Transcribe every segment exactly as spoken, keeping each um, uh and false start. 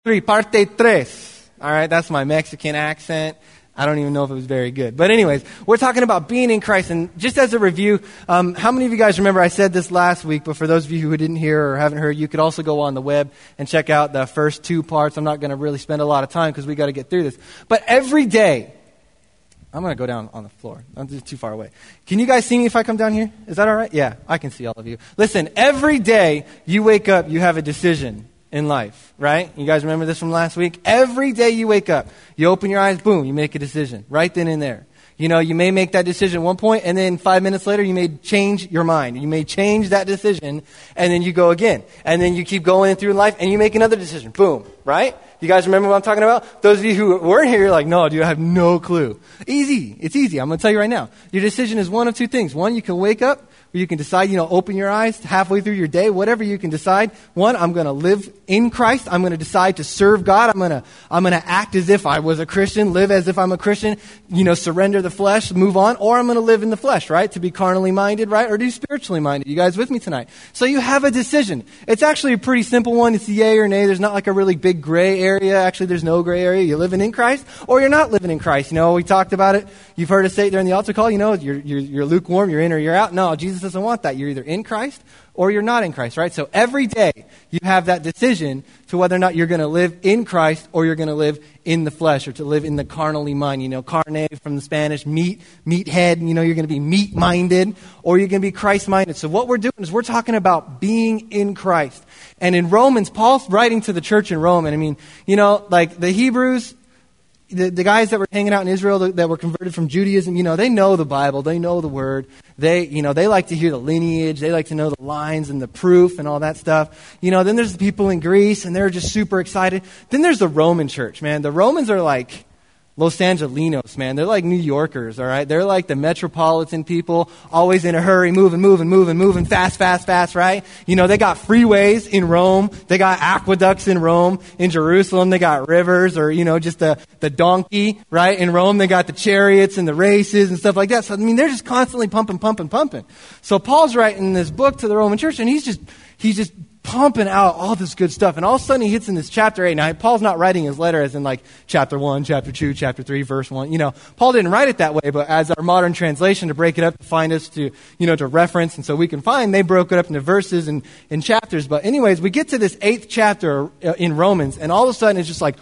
Three, parte tres. All right, that's my Mexican accent. I don't even know if it was very good. But anyways, we're talking about being in Christ. And just as a review, um, how many of you guys remember I said this last week, but for those of you who didn't hear or haven't heard, you could also go on the web and check out the first two parts. I'm not going to really spend a lot of time because we got to get through this. But every day, I'm going to go down on the floor. I'm just too far away. Can you guys see me if I come down here? Is that all right? Yeah, I can see all of you. Listen, every day you wake up, you have a decision in life, right? You guys remember this from last week? Every day you wake up, you open your eyes, boom, you make a decision right then and there. You know, you may make that decision at one point, and then five minutes later, you may change your mind. You may change that decision, and then you go again. And then you keep going through life, and you make another decision. Boom, right? You guys remember what I'm talking about? Those of you who weren't here, you're like, no, dude, I have no clue. Easy. It's easy. I'm going to tell you right now. Your decision is one of two things. One, you can wake up, or you can decide, you know, open your eyes halfway through your day, whatever you can decide. One, I'm going to live in Christ. I'm going to decide to serve God. I'm going to, I'm going to act as if I was a Christian, live as if I'm a Christian, you know, surrender the flesh, move on. Or I'm going to live in the flesh, right? To be carnally minded, right? Or to be spiritually minded. You guys with me tonight? So you have a decision. It's actually a pretty simple one. It's yay or nay. There's not like a really big gray area. Actually, there's no gray area. You're living in Christ or you're not living in Christ. You know, we talked about it. You've heard us say it during the altar call. You know, you're, you're, you're lukewarm, you're in or you're out. No, Jesus doesn't want that. You're either in Christ or you're not in Christ, right? So every day you have that decision to whether or not you're going to live in Christ or you're going to live in the flesh or to live in the carnally mind. You know, carne from the Spanish, meat, meathead. You know, you're going to be meat-minded or you're going to be Christ-minded. So what we're doing is we're talking about being in Christ. And in Romans, Paul's writing to the church in Rome. And I mean, you know, like the Hebrews, The, the guys that were hanging out in Israel that, that were converted from Judaism, you know, they know the Bible, they know the Word, they, you know, they like to hear the lineage, they like to know the lines and the proof and all that stuff. You know, then there's the people in Greece and they're just super excited. Then there's the Roman church, man. The Romans are like Los Angelinos, man. They're like New Yorkers, all right? They're like the metropolitan people, always in a hurry, moving, moving, moving, moving, fast, fast, fast, right? You know, they got freeways in Rome. They got aqueducts in Rome. In Jerusalem, they got rivers or, you know, just the, the donkey, right? In Rome, they got the chariots and the races and stuff like that. So, I mean, they're just constantly pumping, pumping, pumping. So Paul's writing this book to the Roman church, and he's just, he's just pumping out all this good stuff. And all of a sudden he hits in this chapter eight. Now, Paul's not writing his letter as in like chapter one, chapter two, chapter three, verse one. You know, Paul didn't write it that way, but as our modern translation to break it up, to find us to, you know, to reference. And so we can find, they broke it up into verses and, and chapters. But anyways, we get to this eighth chapter in Romans, and all of a sudden it's just like,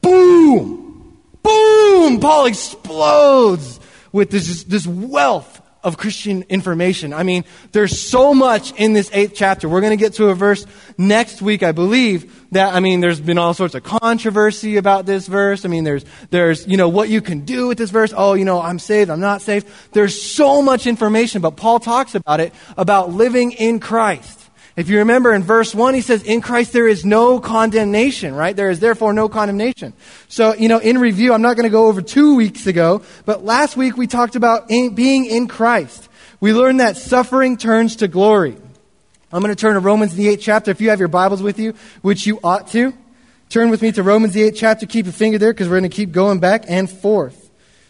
boom, boom, Paul explodes with this, this wealth of Christian information. I mean, there's so much in this eighth chapter. We're going to get to a verse next week, I believe, that, I mean, there's been all sorts of controversy about this verse. I mean, there's, there's, you know, what you can do with this verse. Oh, you know, I'm saved, I'm not saved. There's so much information, but Paul talks about it, about living in Christ. If you remember in verse one, he says, in Christ there is no condemnation, right? There is therefore no condemnation. So, you know, in review, I'm not going to go over two weeks ago, but last week we talked about in, being in Christ. We learned that suffering turns to glory. I'm going to turn to Romans the eighth chapter. If you have your Bibles with you, which you ought to, turn with me to Romans the eighth chapter. Keep your finger there because we're going to keep going back and forth.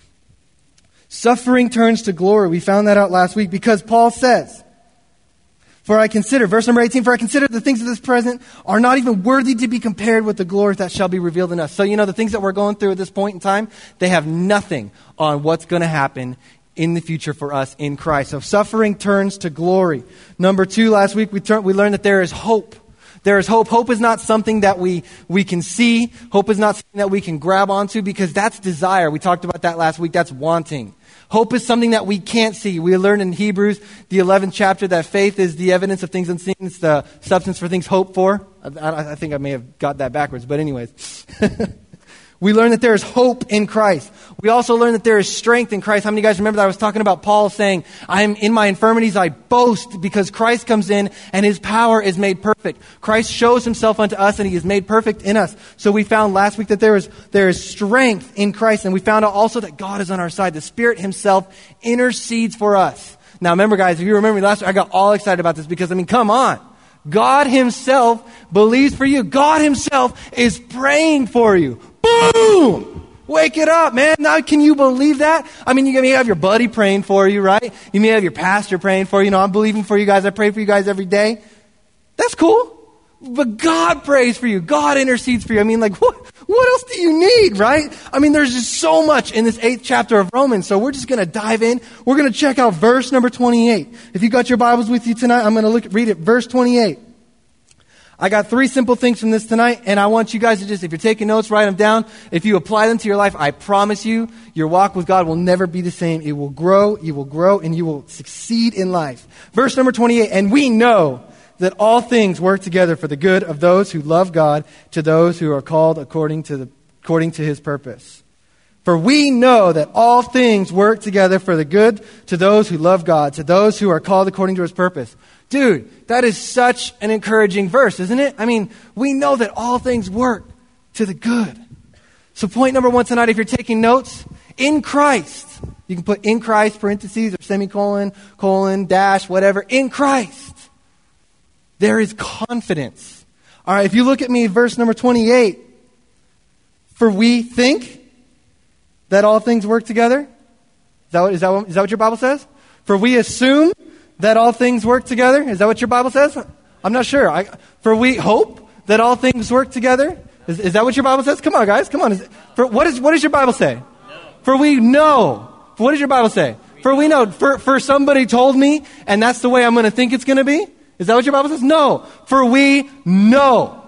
Suffering turns to glory. We found that out last week because Paul says, For I consider, verse number eighteen, for I consider the things of this present are not even worthy to be compared with the glory that shall be revealed in us. So, you know, the things that we're going through at this point in time, they have nothing on what's going to happen in the future for us in Christ. So suffering turns to glory. Number two, last week we, turn, we learned that there is hope. There is hope. Hope is not something that we, we can see. Hope is not something that we can grab onto because that's desire. We talked about that last week. That's wanting. Hope is something that we can't see. We learned in Hebrews, the eleventh chapter, that faith is the evidence of things unseen. It's the substance for things hoped for. I, I think I may have got that backwards, but anyways. We learn that there is hope in Christ. We also learn that there is strength in Christ. How many of you guys remember that I was talking about Paul saying, I am in my infirmities, I boast because Christ comes in and his power is made perfect. Christ shows himself unto us and he is made perfect in us. So we found last week that there is, there is strength in Christ, and we found out also that God is on our side. The Spirit himself intercedes for us. Now remember guys, if you remember last week, I got all excited about this because, I mean, come on. God himself believes for you. God himself is praying for you. Boom! Wake it up, man. Now, can you believe that? I mean, you may have your buddy praying for you, right? You may have your pastor praying for you. You know, I'm believing for you guys. I pray for you guys every day. That's cool. But God prays for you. God intercedes for you. I mean, like, what, what else do you need, right? I mean, there's just so much in this eighth chapter of Romans. So we're just going to dive in. We're going to check out verse number twenty-eight. If you got your Bibles with you tonight, I'm going to look, read it. Verse twenty-eight. I got three simple things from this tonight, and I want you guys to just, if you're taking notes, write them down. If you apply them to your life, I promise you, your walk with God will never be the same. It will grow, you will grow, and you will succeed in life. Verse number twenty-eight, and we know that all things work together for the good of those who love God, to those who are called according to the, according to his purpose. For we know that all things work together for the good to those who love God, to those who are called according to his purpose. Dude, that is such an encouraging verse, isn't it? I mean, we know that all things work to the good. So point number one tonight, if you're taking notes, in Christ. You can put in Christ, parentheses, or semicolon, colon, dash, whatever. In Christ, there is confidence. All right, if you look at me, verse number twenty-eight. For we think that all things work together. Is that what, is that what, is that what your Bible says? For we assume that all things work together? Is that what your Bible says? I'm not sure. I, for we hope that all things work together? Is, is that what your Bible says? Come on, guys. Come on. Is it, for, what, is, what does your Bible say? No. For we know. What does your Bible say? We for we know. For, for somebody told me, and that's the way I'm going to think it's going to be? Is that what your Bible says? No. For we know.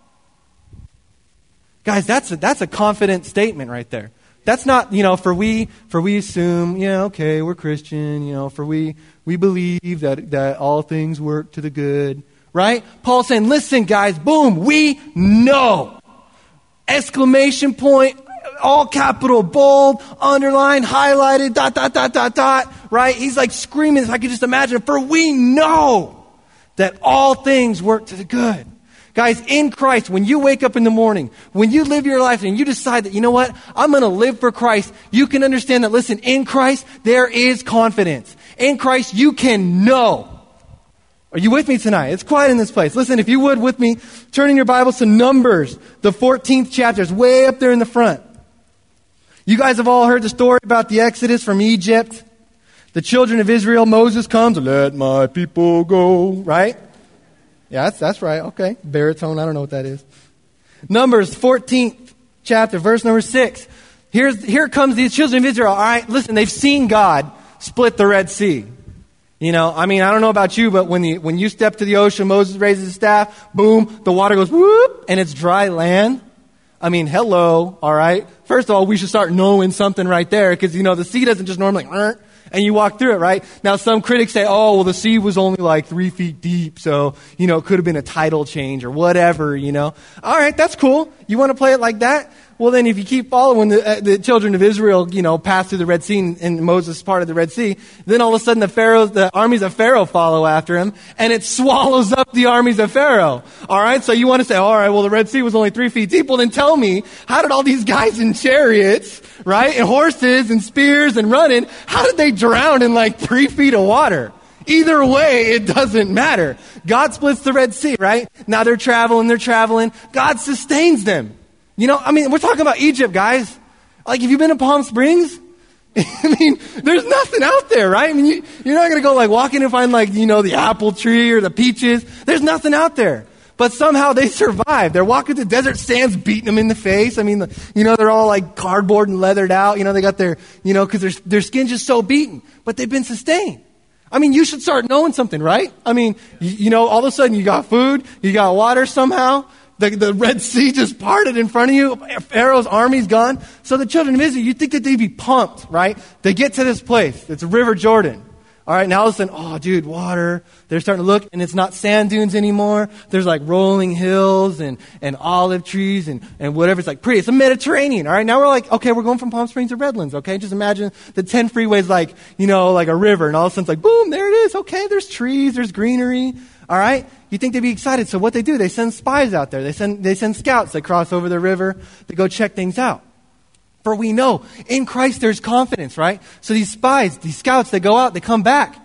Guys, that's a, that's a confident statement right there. That's not, you know, for we, for we assume, yeah, okay, we're Christian, you know, for we, we believe that, that all things work to the good, right? Paul's saying, listen, guys, boom, we know. Exclamation point, all capital, bold, underlined, highlighted, dot, dot, dot, dot, dot, right? He's like screaming, if I could just imagine, for we know that all things work to the good. Guys, in Christ, when you wake up in the morning, when you live your life and you decide that, you know what, I'm going to live for Christ, you can understand that, listen, in Christ, there is confidence. In Christ, you can know. Are you with me tonight? It's quiet in this place. Listen, if you would with me, turn in your Bibles to Numbers, the fourteenth chapter. It's way up there in the front. You guys have all heard the story about the Exodus from Egypt. The children of Israel, Moses comes, let my people go, right? Yeah, that's, that's right. Okay. Baritone. I don't know what that is. Numbers fourteenth chapter, verse number six. Here's, here comes these children of Israel. All right, listen, they've seen God split the Red Sea. You know, I mean, I don't know about you, but when the, when you step to the ocean, Moses raises his staff, boom, the water goes whoop, and it's dry land. I mean, hello, all right? First of all, we should start knowing something right there, because, you know, the sea doesn't just normally, and you walk through it, right? Now, some critics say, oh, well, the sea was only like three feet deep, so, you know, it could have been a tidal change or whatever, you know. All right, that's cool. You want to play it like that? Well, then if you keep following the, uh, the children of Israel, you know, pass through the Red Sea, and, and Moses is part of the Red Sea, then all of a sudden the Pharaohs, the armies of Pharaoh follow after him, and it swallows up the armies of Pharaoh. All right, so you want to say, all right, well, the Red Sea was only three feet deep. Well, then tell me, how did all these guys in chariots, right, and horses and spears and running, how did they drown in like three feet of water? Either way, it doesn't matter. God splits the Red Sea, right? Now they're traveling, they're traveling. God sustains them. You know, I mean, we're talking about Egypt, guys. Like, have you been to Palm Springs? I mean, there's nothing out there, right? I mean, you, you're not going to go, like, walk in and find, like, you know, the apple tree or the peaches. There's nothing out there. But somehow they survive. They're walking through desert sands, beating them in the face. I mean, the, you know, they're all, like, cardboard and leathered out. You know, they got their, you know, because their, their skin's just so beaten. But they've been sustained. I mean, you should start knowing something, right? I mean, you, you know, all of a sudden you got food, you got water somehow. The, the Red Sea just parted in front of you. Pharaoh's army's gone. So the children of Israel, you'd think that they'd be pumped, right? They get to this place. It's River Jordan. All right, now all of a sudden, oh, dude, water. They're starting to look, and it's not sand dunes anymore. There's like rolling hills and, and olive trees and, and whatever. It's like pretty. It's a Mediterranean. All right, now we're like, okay, we're going from Palm Springs to Redlands. Okay, just imagine the ten freeways like, you know, like a river, and all of a sudden it's like, boom, there it is. Okay, there's trees, there's greenery. All right? You think they'd be excited. So what they do, they send spies out there. They send, they send scouts. They cross over the river to go check things out. For we know in Christ there's confidence, right? So these spies, these scouts, they go out, they come back.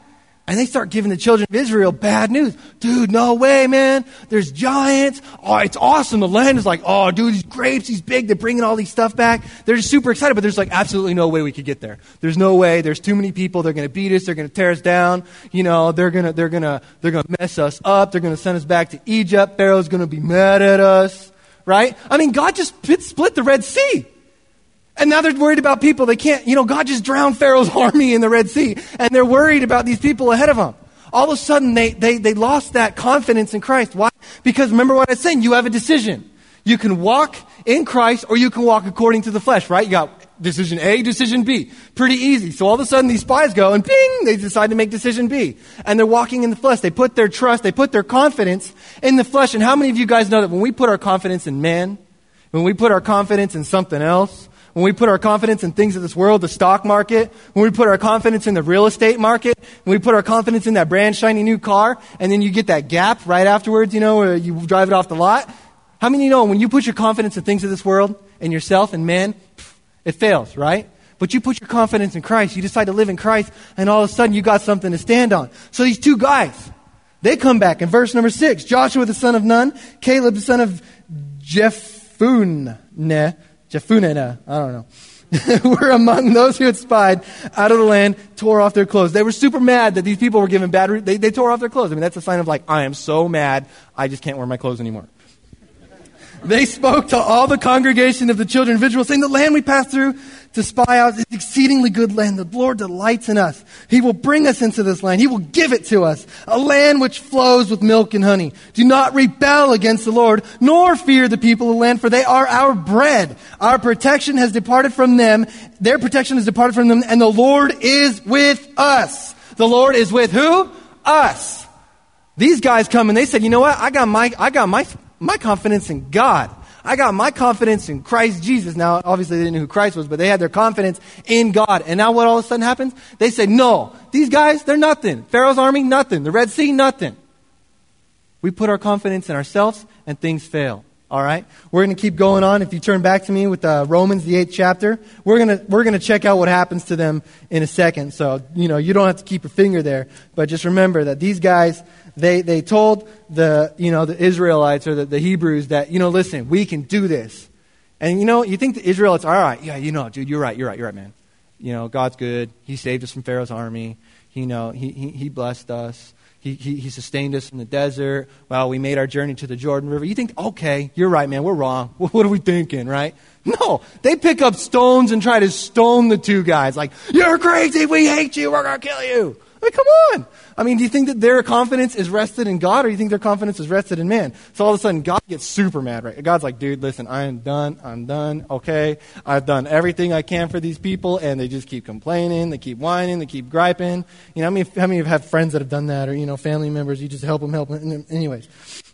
And they start giving the children of Israel bad news. Dude, no way, man. There's giants. Oh, it's awesome. The land is like, oh, dude, these grapes, he's big. They're bringing all these stuff back. They're just super excited, but there's like absolutely no way we could get there. There's no way. There's too many people. They're going to beat us. They're going to tear us down. You know, they're going to, they're going to, they're going to mess us up. They're going to send us back to Egypt. Pharaoh's going to be mad at us, right? I mean, God just split the Red Sea. And now they're worried about people. They can't, you know, God just drowned Pharaoh's army in the Red Sea. And they're worried about these people ahead of them. All of a sudden, they, they, they lost that confidence in Christ. Why? Because remember what I was saying, you have a decision. You can walk in Christ or you can walk according to the flesh, right? You got decision A, decision B. Pretty easy. So all of a sudden, these spies go and ping, they decide to make decision B. And they're walking in the flesh. They put their trust, they put their confidence in the flesh. And how many of you guys know that when we put our confidence in man, when we put our confidence in something else, when we put our confidence in things of this world, the stock market, when we put our confidence in the real estate market, when we put our confidence in that brand shiny new car, and then you get that gap right afterwards, you know, where you drive it off the lot. How many of you know when you put your confidence in things of this world and yourself and man, it fails, right? But you put your confidence in Christ, you decide to live in Christ, and all of a sudden you got something to stand on. So these two guys, they come back in verse number six. Joshua the son of Nun, Caleb the son of Jephunneh, Jephunneh, I don't know, were among those who had spied out of the land, tore off their clothes. They were super mad that these people were given bad, re- they, they tore off their clothes. I mean, that's a sign of like, I am so mad, I just can't wear my clothes anymore. They spoke to all the congregation of the children of Israel, saying, the land we passed through to spy out is exceedingly good land. The Lord delights in us. He will bring us into this land. He will give it to us, a land which flows with milk and honey. Do not rebel against the Lord, nor fear the people of the land, for they are our bread. Our protection has departed from them. Their protection has departed from them, and the Lord is with us. The Lord is with who? Us. These guys come and they said, you know what? I got my, I got my, my confidence in God. I got my confidence in Christ Jesus. Now, obviously they didn't know who Christ was, but they had their confidence in God. And now what all of a sudden happens? They say, no, these guys, they're nothing. Pharaoh's army, nothing. The Red Sea, nothing. We put our confidence in ourselves and things fail. All right? We're going to keep going on. If you turn back to me with uh, Romans, the eighth chapter, we're going to we're going to check out what happens to them in a second. So, you know, you don't have to keep your finger there. But just remember that these guys, they, they told the, you know, the Israelites or the, the Hebrews that, you know, listen, we can do this. And, you know, you think the Israelites are, all right, yeah, you know, dude, you're right, you're right, you're right, man. You know, God's good. He saved us from Pharaoh's army. You know, he, he, he blessed us. He, he, he sustained us in the desert. Well, we made our journey to the Jordan River. You think, okay, you're right, man, we're wrong. What are we thinking, right? No, they pick up stones and try to stone the two guys. Like, you're crazy, we hate you, we're going to kill you. I mean, come on. I mean, do you think that their confidence is rested in God, or do you think their confidence is rested in man? So all of a sudden, God gets super mad, right? God's like, dude, listen, I am done. I'm done. Okay. I've done everything I can for these people, and they just keep complaining. They keep whining. They keep griping. You know, how many, how many of you have friends that have done that, or, you know, family members, you just help them, help them. Anyways.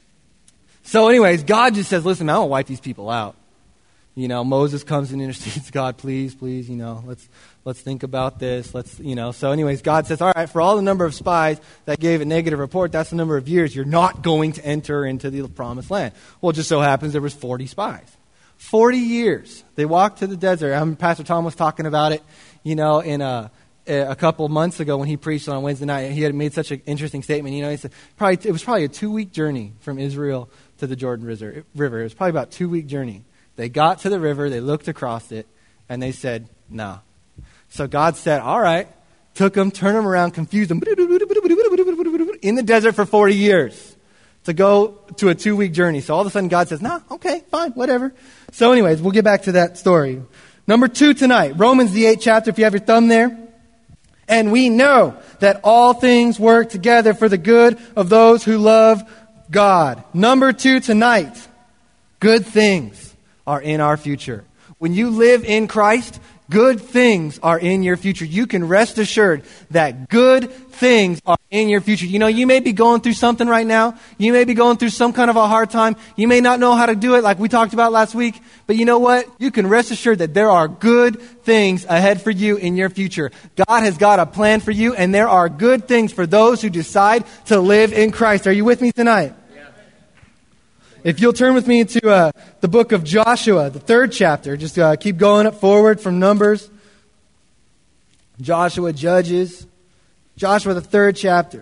So anyways, God just says, listen, I don't wipe these people out. You know, Moses comes and intercedes, God, please, please, you know, let's let's think about this. Let's, you know. So anyways, God says, all right, for all the number of spies that gave a negative report, that's the number of years you're not going to enter into the promised land. Well, it just so happens there was forty spies. forty years. They walked to the desert. I mean, Pastor Tom was talking about it, you know, in a, a couple months ago when he preached on Wednesday night. He had made such an interesting statement. You know, he said probably it was probably a two-week journey from Israel to the Jordan River. It was probably about a two-week journey. They got to the river, they looked across it, and they said, no. So God said, all right, took them, turned them around, confused them in the desert for forty years to go to a two-week journey. So all of a sudden God says, no, okay, fine, whatever. So anyways, we'll get back to that story. Number two tonight, Romans the eighth chapter, if you have your thumb there. And we know that all things work together for the good of those who love God. Number two tonight, good things are in our future. When you live in Christ, good things are in your future. You can rest assured that good things are in your future. You know, you may be going through something right now. You may be going through some kind of a hard time. You may not know how to do it like we talked about last week. But you know what? You can rest assured that there are good things ahead for you in your future. God has got a plan for you, and there are good things for those who decide to live in Christ. Are you with me tonight? If you'll turn with me to uh, the book of Joshua, the third chapter. Just uh, keep going up forward from Numbers. Joshua, Judges, Joshua, the third chapter.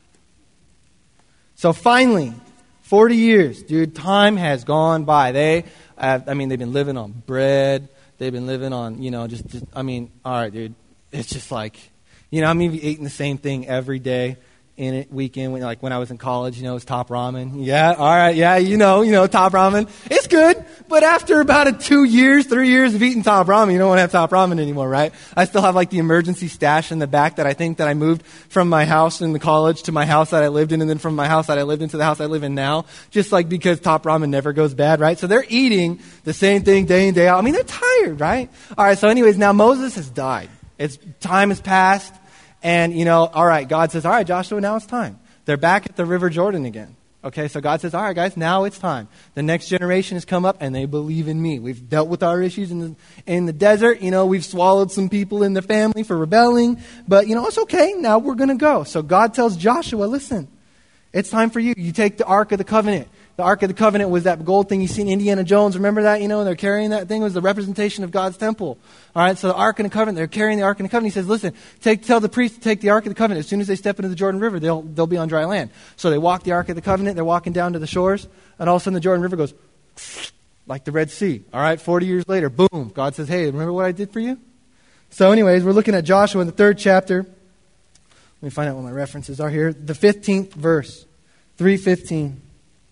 So finally, forty years, dude, time has gone by. They, have, I mean, they've been living on bread. They've been living on, you know, just, just, I mean, all right, dude. It's just like, you know, I mean, eating the same thing every day in it weekend. When, like when I was in college, you know, it was Top Ramen. Yeah, all right, yeah, you know, you know, Top Ramen. It's good, but after about a two years, three years of eating Top Ramen, you don't want to have Top Ramen anymore, right? I still have like the emergency stash in the back that I think that I moved from my house in the college to my house that I lived in, and then from my house that I lived in to the house I live in now, just like because Top Ramen never goes bad, right? So they're eating the same thing day in, day out. I mean, they're tired, right? All right, so anyways, now Moses has died. It's time has passed. And, you know, all right, God says, all right, Joshua, now it's time. They're back at the River Jordan again. Okay, so God says, all right, guys, now it's time. The next generation has come up, and they believe in me. We've dealt with our issues in the, in the desert. You know, we've swallowed some people in the family for rebelling. But, you know, it's okay. Now we're going to go. So God tells Joshua, listen, it's time for you. You take the Ark of the Covenant. The Ark of the Covenant was that gold thing you see in Indiana Jones. Remember that? You know, and they're carrying that thing. It was the representation of God's temple. All right, so the Ark of the Covenant, they're carrying the Ark of the Covenant. He says, listen, take, tell the priest to take the Ark of the Covenant. As soon as they step into the Jordan River, they'll, they'll be on dry land. So they walk the Ark of the Covenant. They're walking down to the shores. And all of a sudden the Jordan River goes like the Red Sea. All right, forty years later, boom. God says, hey, remember what I did for you? So anyways, we're looking at Joshua in the third chapter. Let me find out what my references are here. The fifteenth verse, three fifteen.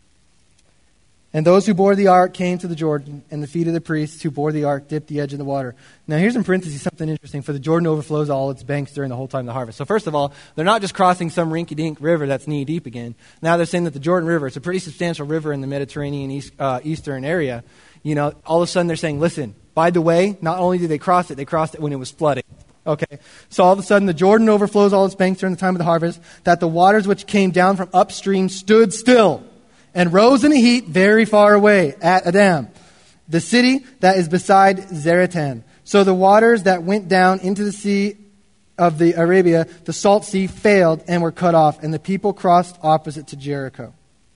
And those who bore the ark came to the Jordan, and the feet of the priests who bore the ark dipped the edge of the water. Now here's in parentheses something interesting. For the Jordan overflows all its banks during the whole time of the harvest. So first of all, they're not just crossing some rinky-dink river that's knee-deep again. Now they're saying that the Jordan River, it's a pretty substantial river in the Mediterranean east, uh, eastern area. You know, all of a sudden they're saying, listen, by the way, not only did they cross it, they crossed it when it was flooding. Okay, so all of a sudden the Jordan overflows all its banks during the time of the harvest, that the waters which came down from upstream stood still and rose in a heap very far away at Adam, the city that is beside Zaretan. So the waters that went down into the sea of the Arabia, the salt sea, failed and were cut off, and the people crossed opposite to Jericho.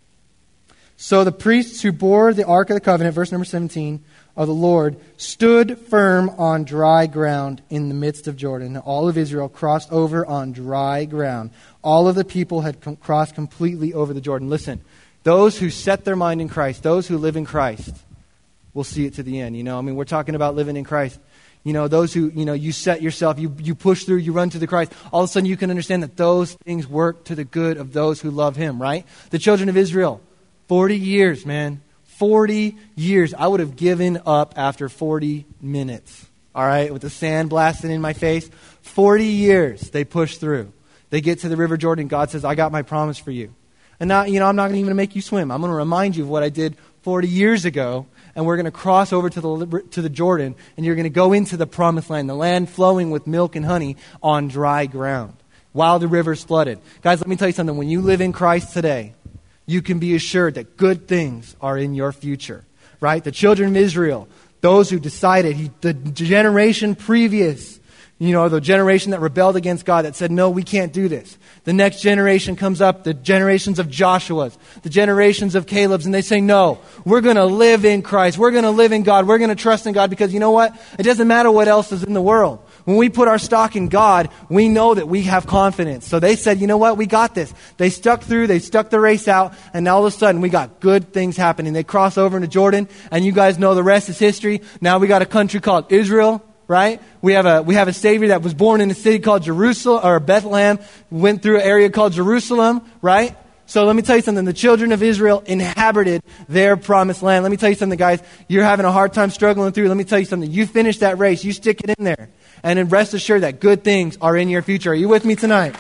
So the priests who bore the Ark of the Covenant, verse number seventeen, of the Lord, stood firm on dry ground in the midst of Jordan. All of Israel crossed over on dry ground. All of the people had com- crossed completely over the Jordan. Listen, those who set their mind in Christ, those who live in Christ, will see it to the end. You know, I mean, we're talking about living in Christ. You know, those who, you know, you set yourself, you, you push through, you run to the Christ. All of a sudden you can understand that those things work to the good of those who love Him, right? The children of Israel, forty years, man. forty years. I would have given up after forty minutes, all right, with the sand blasting in my face. forty years they push through. They get to the River Jordan. God says, I got my promise for you. And now, you know, I'm not even going to make you swim. I'm going to remind you of what I did forty years ago, and we're going to cross over to the to the Jordan, and you're going to go into the promised land, the land flowing with milk and honey on dry ground, while the river's flooded. Guys, let me tell you something. When you live in Christ today, you can be assured that good things are in your future, right? The children of Israel, those who decided, he, the generation previous, you know, the generation that rebelled against God, that said, no, we can't do this. The next generation comes up, the generations of Joshua's, the generations of Caleb's, and they say, no, we're going to live in Christ. We're going to live in God. We're going to trust in God, because you know what? It doesn't matter what else is in the world. When we put our stock in God, we know that we have confidence. So they said, you know what? We got this. They stuck through, they stuck the race out, and now all of a sudden we got good things happening. They cross over into Jordan, and you guys know the rest is history. Now we got a country called Israel. Right? We have a we have a Savior that was born in a city called Jerusalem, or Bethlehem, went through an area called Jerusalem, right? So let me tell you something. The children of Israel inhabited their promised land. Let me tell you something, guys. You're having a hard time struggling through. Let me tell you something. You finish that race. You stick it in there. And then rest assured that good things are in your future. Are you with me tonight?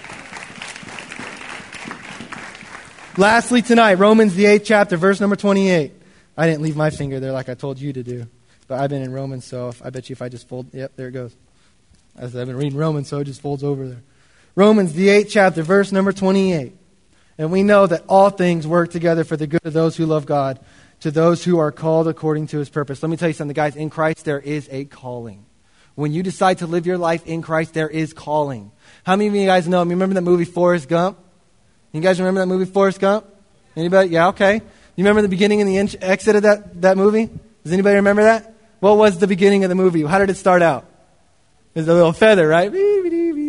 Lastly tonight, Romans the eighth chapter, verse number twenty-eight. I didn't leave my finger there like I told you to do. But I've been in Romans, so if, I bet you if I just fold, yep, there it goes. As I've been reading Romans, so it just folds over there. Romans, the eighth chapter, verse number twenty-eight. And we know that all things work together for the good of those who love God, to those who are called according to His purpose. Let me tell you something, guys. In Christ, there is a calling. When you decide to live your life in Christ, there is calling. How many of you guys know? You remember that movie Forrest Gump? You guys remember that movie Forrest Gump? Anybody? Yeah, okay. You remember the beginning and the in- exit of that, that movie? Does anybody remember that? What was the beginning of the movie? How did it start out? There's a little feather, right?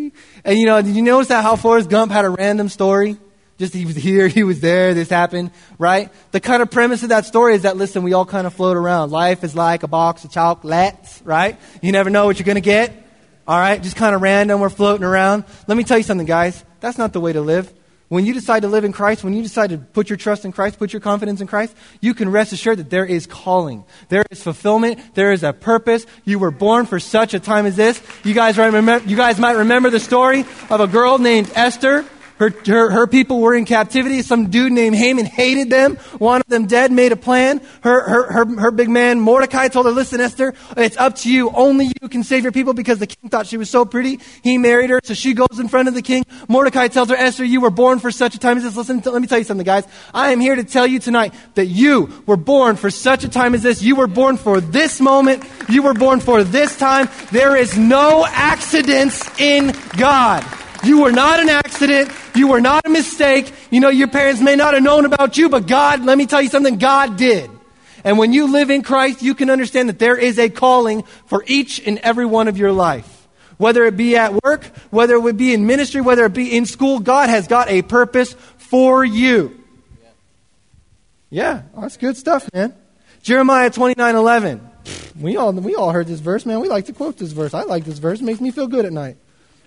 And you know, did you notice that how Forrest Gump had a random story? Just he was here, he was there, this happened, right? The kind of premise of that story is that, listen, we all kind of float around. Life is like a box of chocolates, right? You never know what you're going to get, all right? Just kind of random, we're floating around. Let me tell you something, guys. That's not the way to live. When you decide to live in Christ, when you decide to put your trust in Christ, put your confidence in Christ, you can rest assured that there is calling. There is fulfillment. There is a purpose. You were born for such a time as this. You guys, remember, you guys might remember the story of a girl named Esther. Her, her, her people were in captivity. Some dude named Haman hated them, wanted them dead, made a plan. Her, her, her, her big man, Mordecai, told her, listen, Esther, it's up to you. Only you can save your people, because the king thought she was so pretty. He married her, so she goes in front of the king. Mordecai tells her, Esther, you were born for such a time as this. Listen, let me tell you something, guys. I am here to tell you tonight that you were born for such a time as this. You were born for this moment. You were born for this time. There is no accidents in God. You were not an accident. You were not a mistake. You know, your parents may not have known about you, but God, let me tell you something, God did. And when you live in Christ, you can understand that there is a calling for each and every one of your life. Whether it be at work, whether it would be in ministry, whether it be in school, God has got a purpose for you. Yeah, that's good stuff, man. Jeremiah twenty-nine eleven. We all, we all heard this verse, man. We like to quote this verse. I like this verse. It makes me feel good at night.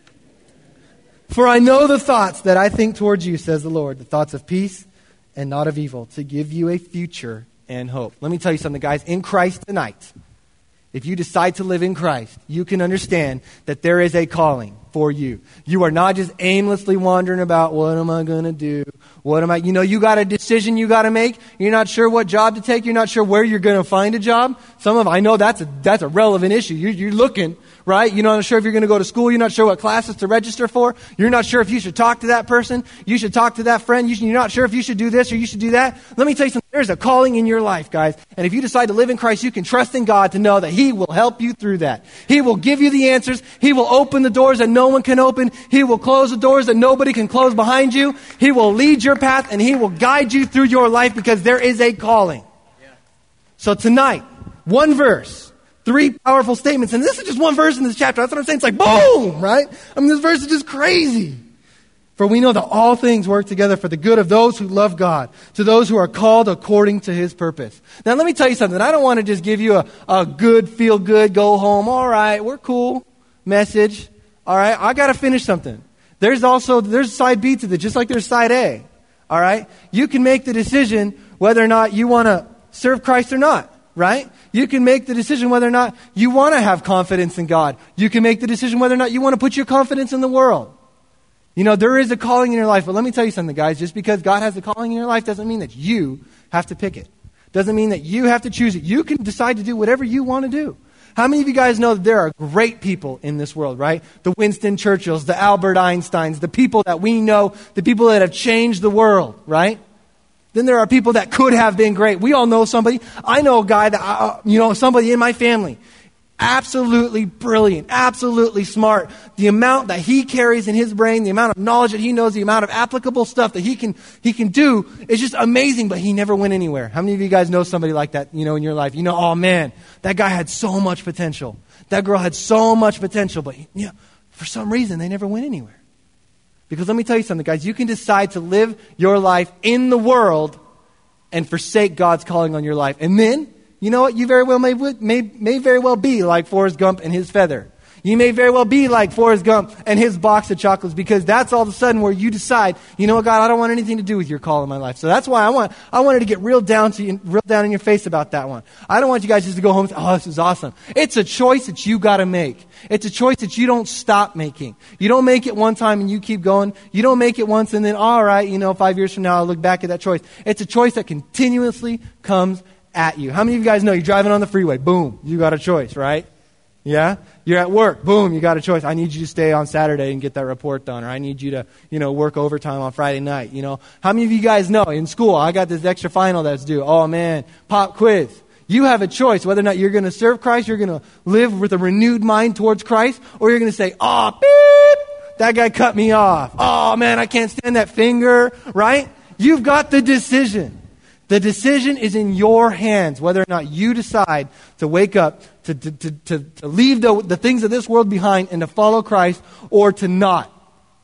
For I know the thoughts that I think towards you, says the Lord, the thoughts of peace and not of evil, to give you a future and hope. Let me tell you something, guys. In Christ tonight, if you decide to live in Christ, you can understand that there is a calling for you. You are not just aimlessly wandering about, what am I going to do? What am I, you know, you got a decision you got to make. You're not sure what job to take. You're not sure where you're going to find a job. Some of, I know that's a, that's a relevant issue. You're, you're looking, right? You're not sure if you're going to go to school. You're not sure what classes to register for. You're not sure if you should talk to that person. You should talk to that friend. You should, you're not sure if you should do this or you should do that. Let me tell you something. There's a calling in your life, guys. And if you decide to live in Christ, you can trust in God to know that He will help you through that. He will give you the answers. He will open the doors that no one can open. He will close the doors that nobody can close behind you. He will lead your path and He will guide you through your life, because there is a calling. Yeah. So tonight, one verse, three powerful statements. And this is just one verse in this chapter. That's what I'm saying. It's like, boom, right? I mean, this verse is just crazy. For we know that all things work together for the good of those who love God, to those who are called according to His purpose. Now, let me tell you something. I don't want to just give you a, a good, feel good, go home, all right, we're cool message. All right, I got to finish something. There's also, there's side B to this, just like there's side A. All right? You can make the decision whether or not you want to serve Christ or not, right? You can make the decision whether or not you want to have confidence in God. You can make the decision whether or not you want to put your confidence in the world. You know, there is a calling in your life, but let me tell you something, guys. Just because God has a calling in your life doesn't mean that you have to pick it. Doesn't mean that you have to choose it. You can decide to do whatever you want to do. How many of you guys know that there are great people in this world, right? The Winston Churchills, the Albert Einsteins, the people that we know, the people that have changed the world, right? Then there are people that could have been great. We all know somebody. I know a guy that, uh, you know, somebody in my family. Absolutely brilliant, absolutely smart. The amount that he carries in his brain, the amount of knowledge that he knows, the amount of applicable stuff that he can he can do is just amazing, but he never went anywhere. How many of you guys know somebody like that, you know, in your life? You know, oh man, that guy had so much potential. That girl had so much potential, but you know, for some reason they never went anywhere. Because let me tell you something, guys, you can decide to live your life in the world and forsake God's calling on your life. And then, you know what? You very well may, may, may very well be like Forrest Gump and his feather. You may very well be like Forrest Gump and his box of chocolates, because that's all of a sudden where you decide, you know what, God, I don't want anything to do with your call in my life. So that's why I want, I wanted to get real down to you, real down in your face about that one. I don't want you guys just to go home and say, oh, this is awesome. It's a choice that you got to make. It's a choice that you don't stop making. You don't make it one time and you keep going. You don't make it once and then, all right, you know, five years from now I'll look back at that choice. It's a choice that continuously comes at you. How many of you guys know you're driving on the freeway? Boom, you got a choice, right? Yeah? You're at work. Boom, you got a choice. I need you to stay on Saturday and get that report done, or I need you to, you know, work overtime on Friday night, you know. How many of you guys know in school, I got this extra final that's due. Oh man, pop quiz. You have a choice whether or not you're going to serve Christ, you're going to live with a renewed mind towards Christ, or you're going to say, oh, beep, that guy cut me off. Oh man, I can't stand that finger, right? You've got the decision. The decision is in your hands, whether or not you decide to wake up, to, to, to, to, to leave the, the things of this world behind and to follow Christ, or to not.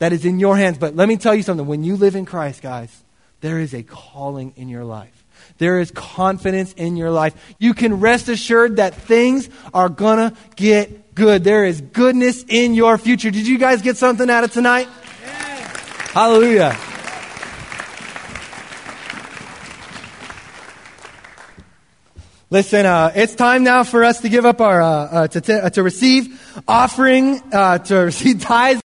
that is in your hands. But let me tell you something. When you live in Christ, guys, there is a calling in your life. There is confidence in your life. You can rest assured that things are going to get good. There is goodness in your future. Did you guys get something out of tonight? Yeah. Hallelujah. Listen, uh, it's time now for us to give up our, uh, uh, to, t- uh, to receive offering, uh, to receive tithes.